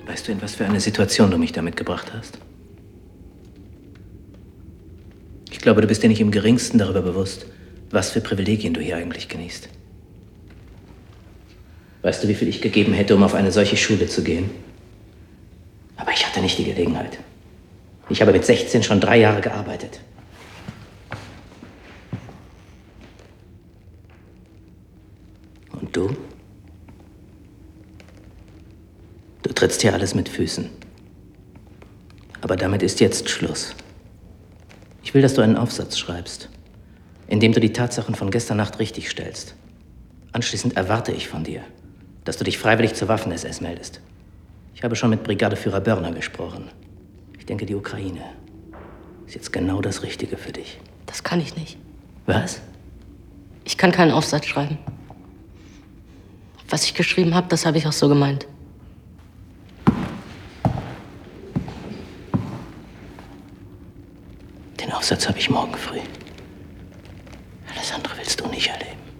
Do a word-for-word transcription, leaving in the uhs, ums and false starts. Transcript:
Weißt du, in was für eine Situation du mich damit gebracht hast? Ich glaube, du bist dir nicht im Geringsten darüber bewusst, was für Privilegien du hier eigentlich genießt. Weißt du, wie viel ich gegeben hätte, um auf eine solche Schule zu gehen? Aber ich hatte nicht die Gelegenheit. Ich habe mit sechzehn schon drei Jahre gearbeitet. Und du? Du trittst hier alles mit Füßen. Aber damit ist jetzt Schluss. Ich will, dass du einen Aufsatz schreibst, in dem du die Tatsachen von gestern Nacht richtigstellst. Anschließend erwarte ich von dir, dass du dich freiwillig zur Waffen-S S meldest. Ich habe schon mit Brigadeführer Börner gesprochen. Ich denke, die Ukraine ist jetzt genau das Richtige für dich. Das kann ich nicht. Was? Ich kann keinen Aufsatz schreiben. Was ich geschrieben habe, das habe ich auch so gemeint. Den Aufsatz habe ich morgen früh. Alles andere willst du nicht erleben.